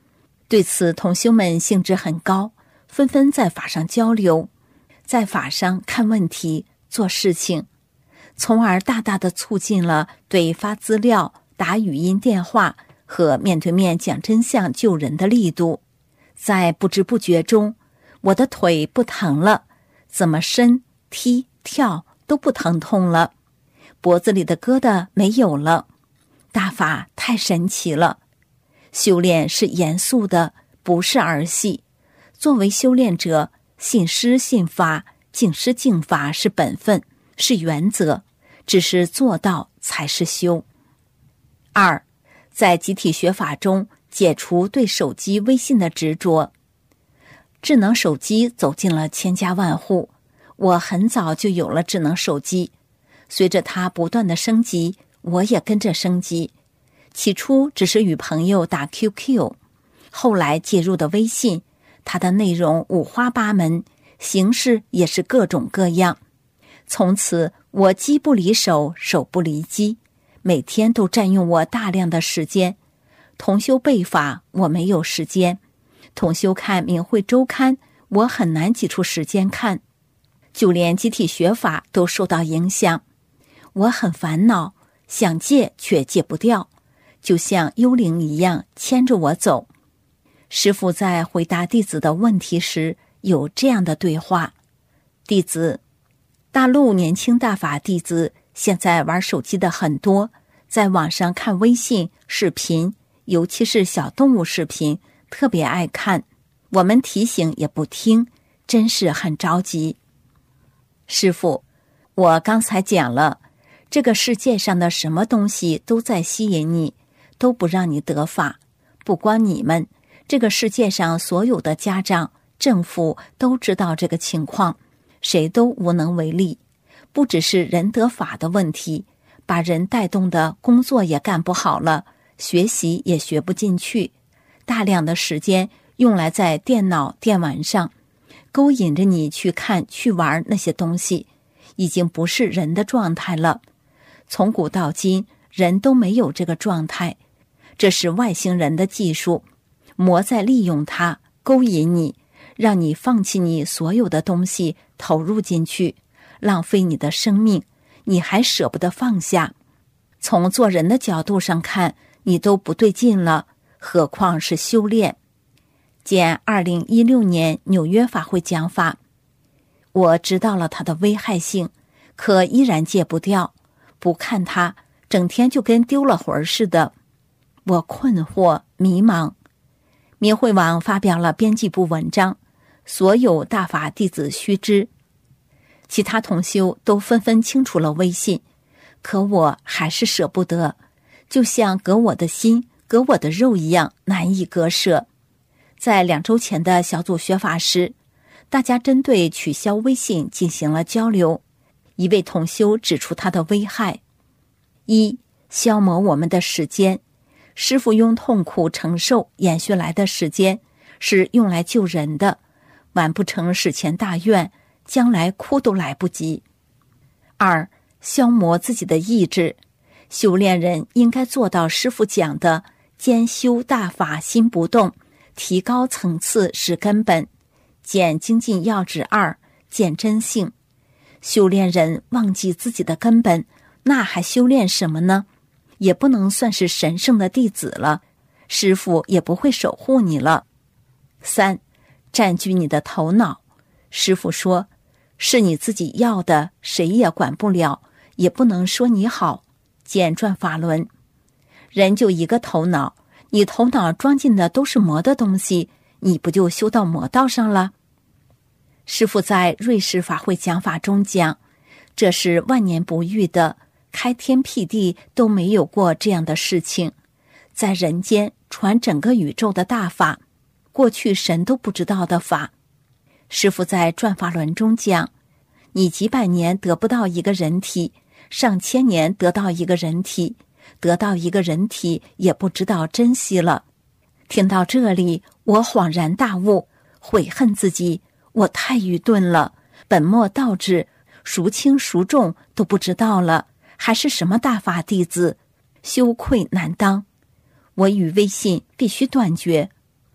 对此，同修们兴致很高，纷纷在法上交流，在法上看问题、做事情，从而大大的促进了对发资料、打语音电话和面对面讲真相救人的力度。在不知不觉中，我的腿不疼了，怎么伸、踢、跳都不疼痛了，脖子里的疙瘩没有了。大法太神奇了！修炼是严肃的，不是儿戏。作为修炼者，信师信法，敬师敬法是本分，是原则，只是做到才是修。二，在集体学法中解除对手机微信的执着。智能手机走进了千家万户，我很早就有了智能手机，随着它不断的升级，我也跟着升级。起初只是与朋友打 Q Q， 后来接入的微信，它的内容五花八门，形式也是各种各样。从此我机不离手，手不离机，每天都占用我大量的时间。同修背法我没有时间，同修看明慧周刊我很难挤出时间看，就连集体学法都受到影响。我很烦恼，想戒却戒不掉，就像幽灵一样牵着我走。师父在回答弟子的问题时有这样的对话：弟子，大陆年轻大法弟子现在玩手机的很多，在网上看微信视频，尤其是小动物视频，特别爱看，我们提醒也不听，真是很着急。师父，我刚才讲了，这个世界上的什么东西都在吸引你，都不让你得法。不光你们，这个世界上所有的家长、政府都知道这个情况，谁都无能为力。不只是人得法的问题，把人带动的工作也干不好了，学习也学不进去，大量的时间用来在电脑、电玩上，勾引着你去看、去玩那些东西，已经不是人的状态了。从古到今，人都没有这个状态，这是外星人的技术，魔在利用它，勾引你，让你放弃你所有的东西，投入进去，浪费你的生命，你还舍不得放下。从做人的角度上看，你都不对劲了，何况是修炼。见二零一六年纽约法会讲法，我知道了它的危害性，可依然戒不掉，不看它，整天就跟丢了魂似的。我困惑迷茫。明慧网发表了编辑部文章，所有大法弟子须知。其他同修都纷纷清除了微信，可我还是舍不得，就像割我的心、割我的肉一样难以割舍。在两周前的小组学法时，大家针对取消微信进行了交流。一位同修指出它的危害：一、消磨我们的时间。师父用痛苦承受延续来的时间是用来救人的，完不成史前大愿，将来哭都来不及。二、消磨自己的意志。修炼人应该做到师父讲的兼修大法心不动，提高层次是根本。见精进要旨二，见真性。修炼人忘记自己的根本，那还修炼什么呢？也不能算是神圣的弟子了，师父也不会守护你了。三、占据你的头脑。师父说，是你自己要的，谁也管不了，也不能说你好。见转法轮。人就一个头脑，你头脑装进的都是魔的东西，你不就修到魔道上了？师父在瑞士法会讲法中讲，这是万年不遇的，开天辟地都没有过这样的事情，在人间传整个宇宙的大法，过去神都不知道的法。师父在转法轮中讲，你几百年得不到一个人体，上千年得到一个人体，得到一个人体也不知道珍惜了。听到这里，我恍然大悟，悔恨自己，我太愚钝了，本末倒置，孰轻孰重都不知道了，还是什么大法弟子，羞愧难当。我与微信必须断绝，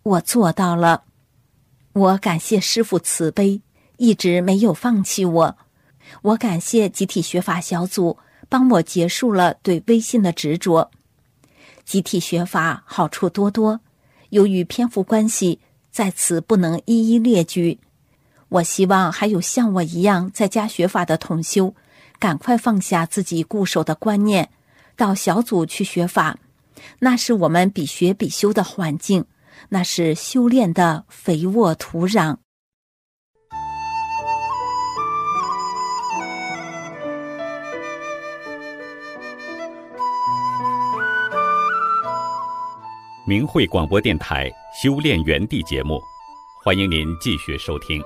我做到了。我感谢师父慈悲，一直没有放弃我。我感谢集体学法小组帮我结束了对微信的执着。集体学法好处多多，由于篇幅关系，在此不能一一列举。我希望还有像我一样在家学法的同修，赶快放下自己固守的观念，到小组去学法。那是我们比学比修的环境，那是修炼的肥沃土壤。 明慧广播电台修炼园地节目，欢迎您继续收听。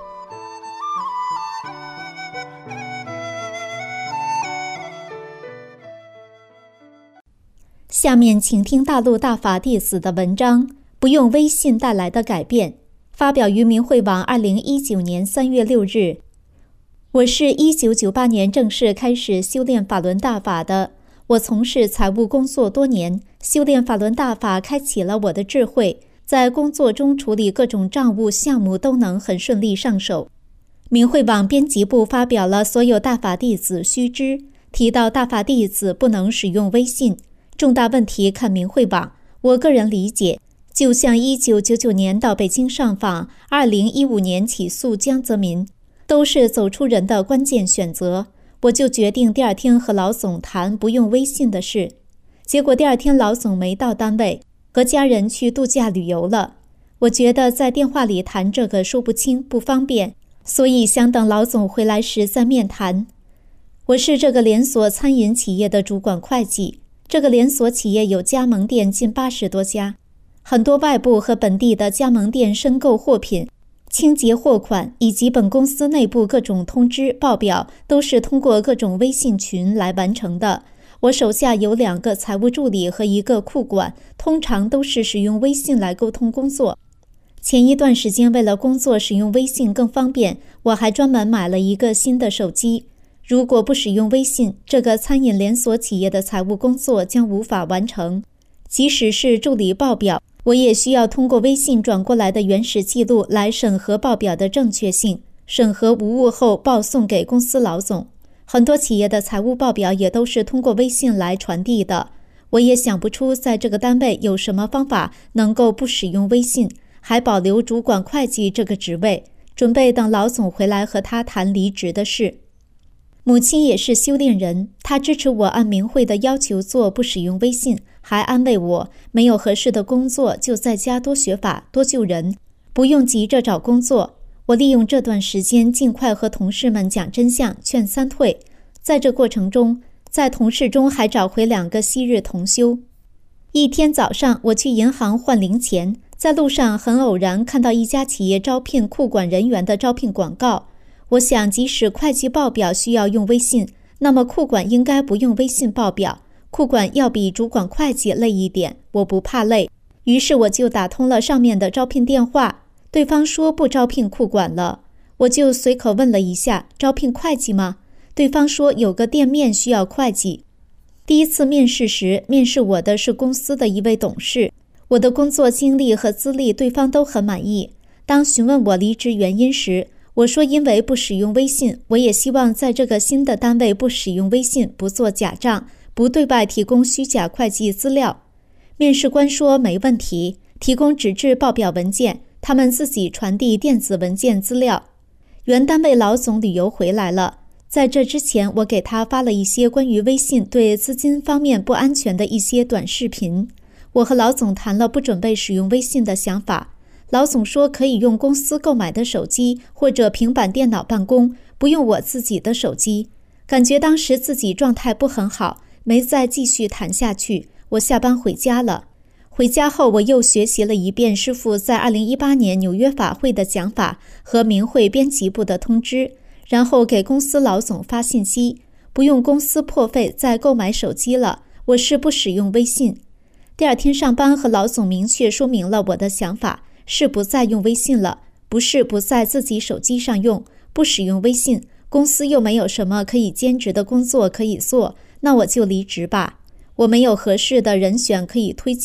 下面请听大陆大法弟子的文章《不用微信带来的改变》，发表于明慧网二零一九年三月六日。我是一九九八年正式开始修炼法轮大法的。我从事财务工作多年，修炼法轮大法开启了我的智慧，在工作中处理各种账务项目都能很顺利上手。明慧网编辑部发表了所有大法弟子须知，提到大法弟子不能使用微信，重大问题看明慧网。我个人理解，就像一九九九年到北京上访，二零一五年起诉江泽民，都是走出人的关键选择。我就决定第二天和老总谈不用微信的事，结果第二天老总没到单位，和家人去度假旅游了。我觉得在电话里谈这个说不清，不方便，所以想等老总回来时再面谈。我是这个连锁餐饮企业的主管会计，这个连锁企业有加盟店近八十多家，很多外部和本地的加盟店申购货品、清结货款以及本公司内部各种通知报表都是通过各种微信群来完成的。我手下有两个财务助理和一个库管，通常都是使用微信来沟通工作。前一段时间为了工作使用微信更方便，我还专门买了一个新的手机。如果不使用微信，这个餐饮连锁企业的财务工作将无法完成。即使是助理报表，我也需要通过微信转过来的原始记录来审核报表的正确性，审核无误后报送给公司老总。很多企业的财务报表也都是通过微信来传递的。我也想不出在这个单位有什么方法能够不使用微信，还保留主管会计这个职位，准备等老总回来和他谈离职的事。母亲也是修炼人，她支持我按明慧的要求做，不使用微信，还安慰我没有合适的工作就在家多学法多救人，不用急着找工作。我利用这段时间尽快和同事们讲真相，劝三退。在这过程中，在同事中还找回两个昔日同修。一天早上，我去银行换零钱，在路上很偶然看到一家企业招聘库管人员的招聘广告。我想，即使会计报表需要用微信，那么库管应该不用微信报表。库管要比主管会计累一点，我不怕累。于是我就打通了上面的招聘电话，对方说不招聘库管了。我就随口问了一下，招聘会计吗？对方说有个店面需要会计。第一次面试时，面试我的是公司的一位董事，我的工作经历和资历对方都很满意。当询问我离职原因时，我说因为不使用微信，我也希望在这个新的单位不使用微信，不做假账，不对外提供虚假会计资料。面试官说没问题，提供纸质报表文件，他们自己传递电子文件资料。原单位老总旅游回来了，在这之前我给他发了一些关于微信对资金方面不安全的一些短视频。我和老总谈了不准备使用微信的想法，老总说可以用公司购买的手机或者平板电脑办公，不用我自己的手机。感觉当时自己状态不很好，没再继续谈下去。我下班回家了。回家后，我又学习了一遍师父在二零一八年纽约法会的讲法和明慧编辑部的通知，然后给公司老总发信息，不用公司破费再购买手机了，我是不使用微信。第二天上班和老总明确说明了我的想法，是不再用微信了，不是不在自己手机上用，不使用微信，公司又没有什么可以兼职的工作可以做，那我就离职吧。我没有合适的人选可以推荐，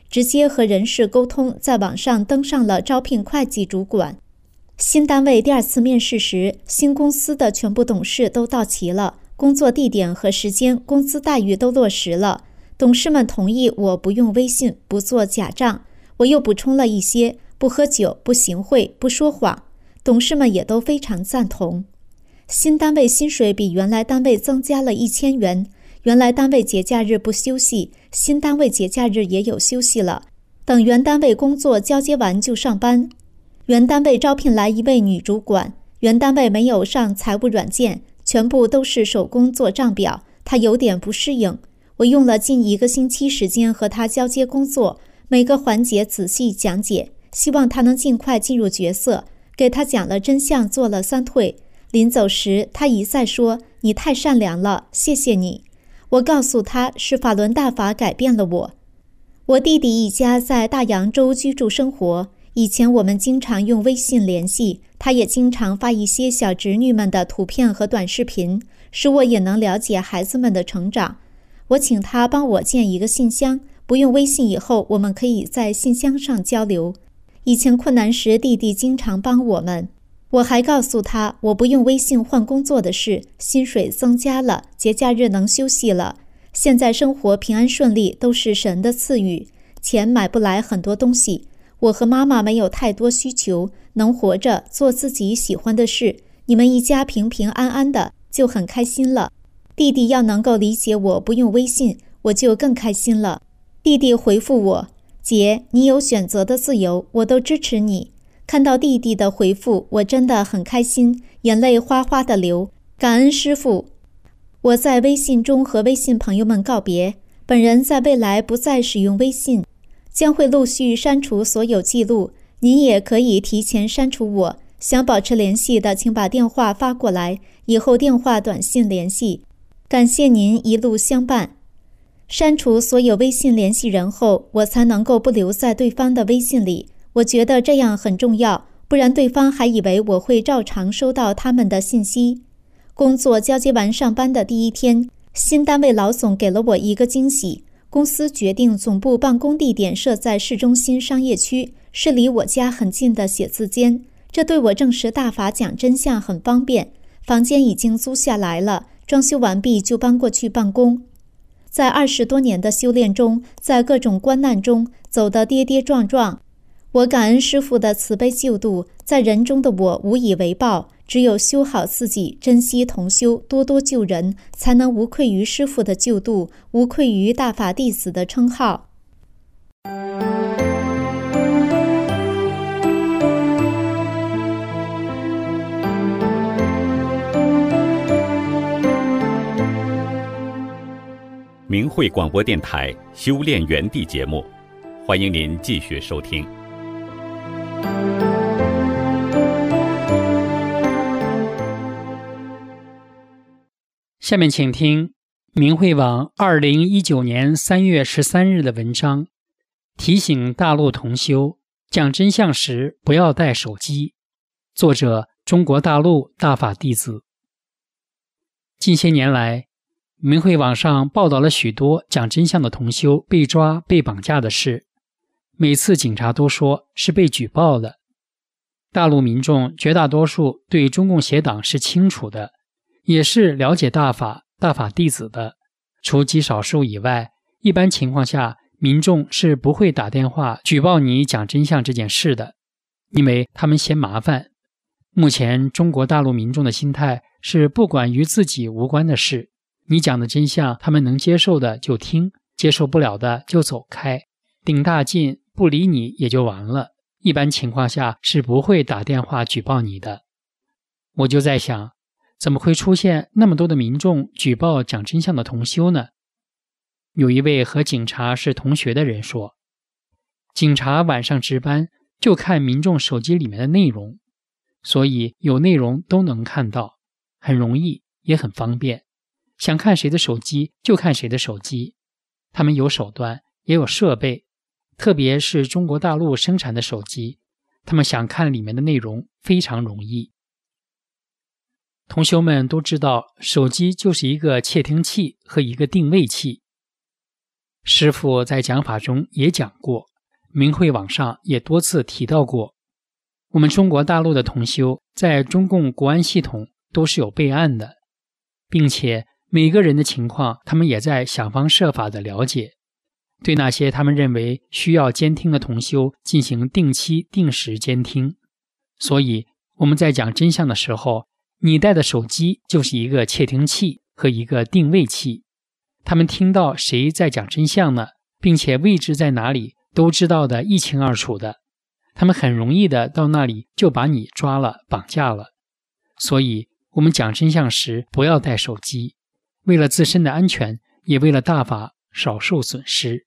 直接和人事沟通，在网上登上了招聘会计主管。新单位第二次面试时，新公司的全部董事都到齐了，工作地点和时间、工资待遇都落实了。董事们同意我不用微信，不做假账。我又补充了一些：不喝酒，不行贿，不说谎。董事们也都非常赞同。新单位薪水比原来单位增加了一千元。原来单位节假日不休息，新单位节假日也有休息了。等原单位工作交接完就上班。原单位招聘来一位女主管，原单位没有上财务软件，全部都是手工做账表，她有点不适应。我用了近一个星期时间和她交接工作，每个环节仔细讲解，希望她能尽快进入角色。给她讲了真相，做了三退。临走时，她一再说：“你太善良了，谢谢你。”我告诉她，是法轮大法改变了我。我弟弟一家在大洋洲居住生活。以前我们经常用微信联系，他也经常发一些小侄女们的图片和短视频，使我也能了解孩子们的成长。我请他帮我建一个信箱，不用微信以后，我们可以在信箱上交流。以前困难时，弟弟经常帮我们。我还告诉他，我不用微信换工作的事，薪水增加了，节假日能休息了。现在生活平安顺利，都是神的赐予，钱买不来很多东西。我和妈妈没有太多需求，能活着做自己喜欢的事，你们一家平平安安的就很开心了。弟弟要能够理解我不用微信，我就更开心了。弟弟回复我：姐，你有选择的自由，我都支持你。看到弟弟的回复，我真的很开心，眼泪哗哗的流，感恩师父。我在微信中和微信朋友们告别，本人在未来不再使用微信，将会陆续删除所有记录，您也可以提前删除我。想保持联系的，请把电话发过来，以后电话、短信联系。感谢您一路相伴。删除所有微信联系人后，我才能够不留在对方的微信里。我觉得这样很重要，不然对方还以为我会照常收到他们的信息。工作交接完上班的第一天，新单位老总给了我一个惊喜。公司决定总部办公地点设在市中心商业区，是离我家很近的写字间，这对我证实大法讲真相很方便。房间已经租下来了，装修完毕就搬过去办公。在二十多年的修炼中，在各种关难中走得跌跌撞撞，我感恩师父的慈悲救度，在人中的我无以为报，只有修好自己，珍惜同修，多多救人，才能无愧于师父的救度，无愧于大法弟子的称号。 明慧广播电台修炼园地节目，欢迎您继续收听。 下面请听明慧网二零一九年三月十三日的文章，提醒大陆同修讲真相时不要带手机。作者：中国大陆大法弟子。近些年来，明慧网上报道了许多讲真相的同修被抓、被绑架的事，每次警察都说是被举报的。大陆民众绝大多数对中共邪党是清楚的，也是了解大法、大法弟子的，除极少数以外，一般情况下民众是不会打电话举报你讲真相这件事的，因为他们嫌麻烦。目前中国大陆民众的心态是不管与自己无关的事，你讲的真相他们能接受的就听，接受不了的就走开，顶大劲不理你也就完了，一般情况下是不会打电话举报你的。我就在想，怎么会出现那么多的民众举报讲真相的同修呢？有一位和警察是同学的人说，警察晚上值班就看民众手机里面的内容，所以有内容都能看到，很容易也很方便，想看谁的手机就看谁的手机。他们有手段也有设备，特别是中国大陆生产的手机，他们想看里面的内容非常容易。同修们都知道，手机就是一个窃听器和一个定位器。 师父在讲法中也讲过，明慧网上也多次提到过。我们中国大陆的同修在中共国安系统都是有备案的，并且每个人的情况他们也在想方设法的了解，对那些他们认为需要监听的同修进行定期定时监听。所以我们在讲真相的时候，你带的手机就是一个窃听器和一个定位器，他们听到谁在讲真相呢，并且位置在哪里都知道的一清二楚的，他们很容易的到那里就把你抓了绑架了。所以我们讲真相时不要带手机，为了自身的安全，也为了大法少受损失。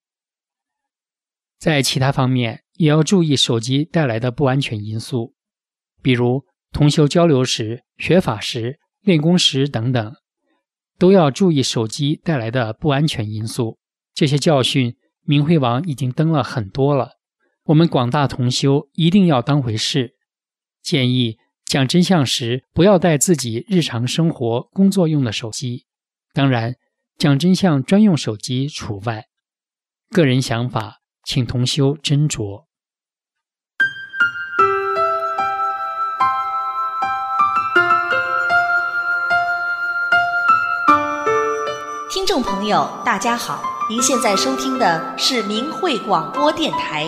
在其他方面也要注意手机带来的不安全因素，比如同修交流时、学法时、练功时等等，都要注意手机带来的不安全因素。这些教训明慧网已经登了很多了，我们广大同修一定要当回事。建议讲真相时不要带自己日常生活工作用的手机，当然讲真相专用手机除外。个人想法请同修斟酌。 听众朋友大家好，您现在收听的是明慧广播电台。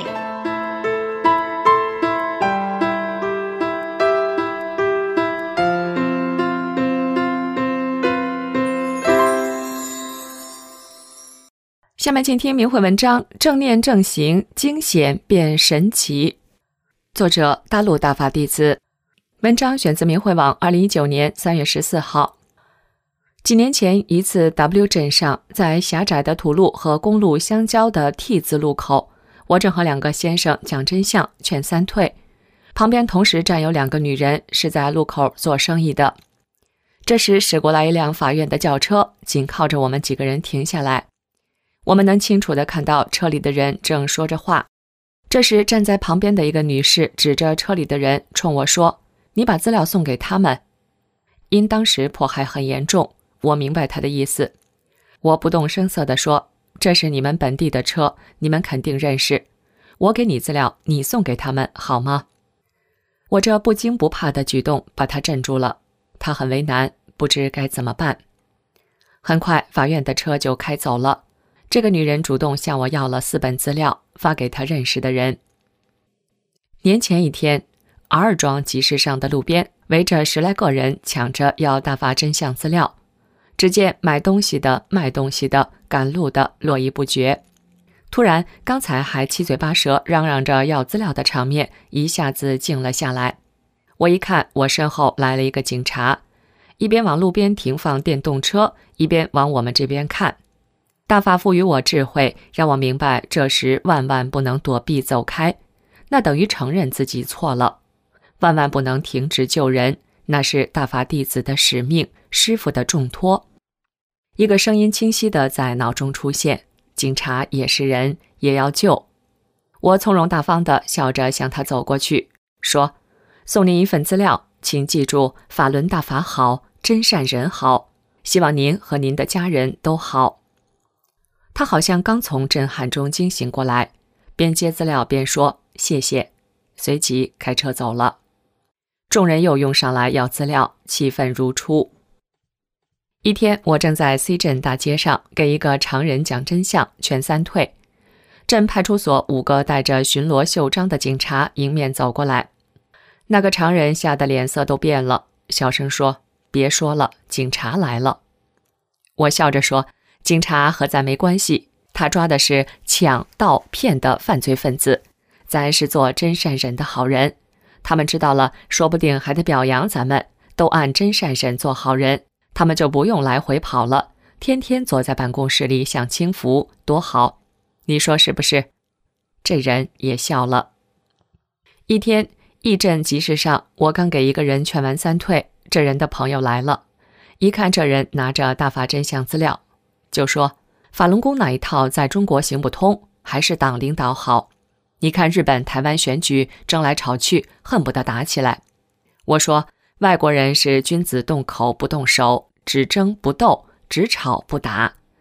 下面请听明慧文章，正念正行，惊险变神奇。作者大陆大法弟子。文章选自明慧网二零一九年三月十四号。几年前一次 W 镇上，在狭窄的土路和公路相交的 T 字路口，我正和两个先生讲真相劝三退，旁边同时站有两个女人，是在路口做生意的。这时驶过来一辆法院的轿车，紧靠着我们几个人停下来，我们能清楚地看到车里的人正说着话。这时站在旁边的一个女士指着车里的人冲我说，你把资料送给他们。因当时迫害很严重，我明白她的意思。我不动声色地说，这是你们本地的车，你们肯定认识，我给你资料，你送给他们好吗？我这不惊不怕的举动把她镇住了，她很为难，不知该怎么办。很快法院的车就开走了，这个女人主动向我要了四本资料，发给她认识的人。年前一天， R 庄集市上的路边围着十来个人抢着要大法真相资料，只见买东西的、卖东西的、赶路的络绎不绝。突然，刚才还七嘴八舌嚷嚷着要资料的场面一下子静了下来。我一看，我身后来了一个警察，一边往路边停放电动车，一边往我们这边看。大法赋予我智慧，让我明白这时万万不能躲避走开，那等于承认自己错了。万万不能停止救人，那是大法弟子的使命，师父的重托。一个声音清晰地在脑中出现，警察也是人，也要救。我从容大方地笑着向他走过去，说，送您一份资料，请记住，法轮大法好，真善人好，希望您和您的家人都好。他好像刚从震撼中惊醒过来，边接资料边说谢谢，随即开车走了。众人又涌上来要资料，气氛如初。一天，我正在 C 镇大街上给一个常人讲真相劝三退，镇派出所五个带着巡逻袖章的警察迎面走过来。那个常人吓得脸色都变了，小声说，别说了，警察来了。我笑着说，警察和咱没关系，他抓的是抢盗骗的犯罪分子，咱是做真善忍的好人，他们知道了说不定还得表扬咱们，都按真善忍做好人，他们就不用来回跑了，天天坐在办公室里享清福，多好，你说是不是？这人也笑了。一天，义镇集市上，我刚给一个人劝完三退，这人的朋友来了，一看这人拿着大法真相资料，就说法轮功那一套在中国行不通，还是党领导好，你看日本台湾选举争来吵去，恨不得打起来。我说外国人是君子动口不动手，只争不斗，只吵不打，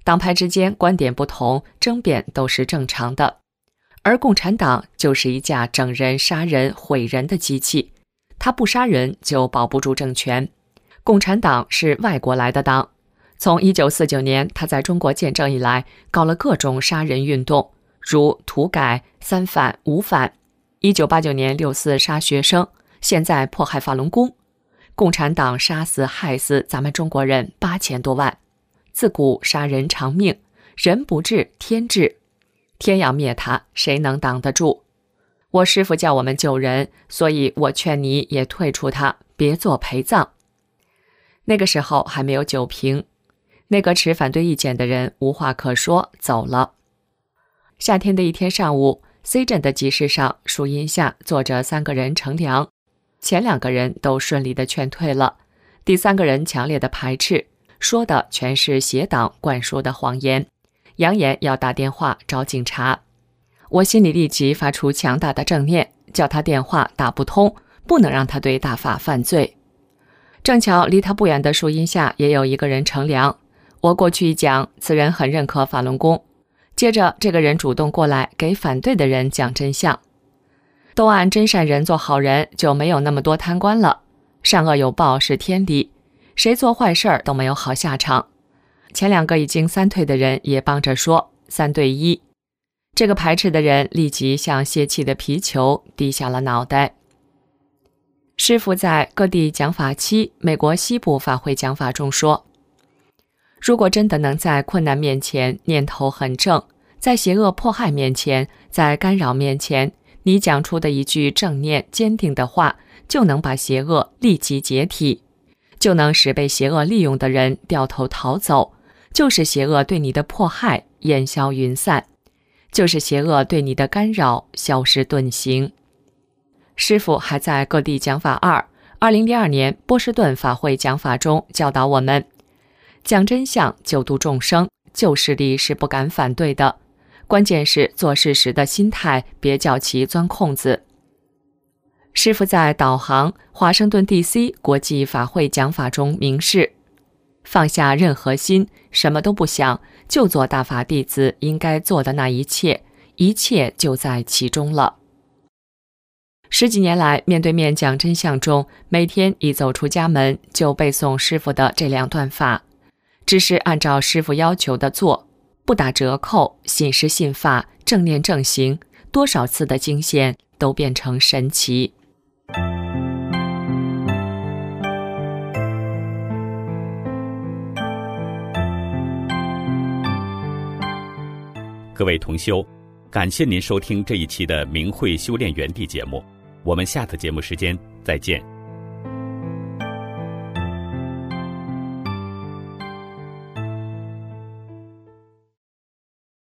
党派之间观点不同，争辩都是正常的。而共产党就是一架整人、杀人、毁人的机器，他不杀人就保不住政权。共产党是外国来的党，从一九四九年他在中国建政以来，搞了各种杀人运动，如土改、三反、五反。一九八九年六四杀学生，现在迫害法轮功。共产党杀死害死咱们中国人八千多万，自古杀人偿命，人不治天治，天要灭他，谁能挡得住？我师父叫我们救人，所以我劝你也退出他，别做陪葬。那个时候还没有酒瓶，那个持反对意见的人无话可说，走了。夏天的一天上午， C 镇的集市上，树荫下坐着三个人乘凉，前两个人都顺利地劝退了，第三个人强烈的排斥，说的全是邪党灌输的谎言，扬言要打电话找警察。我心里立即发出强大的正念，叫他电话打不通，不能让他对大法犯罪。正巧离他不远的树荫下也有一个人乘凉，我过去一讲，此人很认可法轮功。接着这个人主动过来给反对的人讲真相，都按真善人做好人，就没有那么多贪官了。善恶有报是天理，谁做坏事儿都没有好下场。前两个已经三退的人也帮着说三对一。这个排斥的人立即像泄气的皮球低下了脑袋。师父在各地讲法期美国西部法会讲法中说，如果真的能在困难面前念头很正，在邪恶迫害面前，在干扰面前，你讲出的一句正念坚定的话，就能把邪恶立即解体，就能使被邪恶利用的人掉头逃走，就是邪恶对你的迫害烟消云散，就是邪恶对你的干扰消失遁形。师父还在各地讲法二二零零二年波士顿法会讲法中教导我们，讲真相救度众生，旧势力是不敢反对的，关键是做事时的心态，别叫其钻空子。师父在导航华盛顿 D C 国际法会讲法中明示，放下任何心，什么都不想，就做大法弟子应该做的那一切，一切就在其中了。十几年来，面对面讲真相中，每天一走出家门就背诵师父的这两段法，只是按照师父要求的做，不打折扣，信实信法，正念正行，多少次的惊险都变成神奇。 各位同修，感谢您收听这一期的明慧修炼园地节目，我们下次节目时间再见。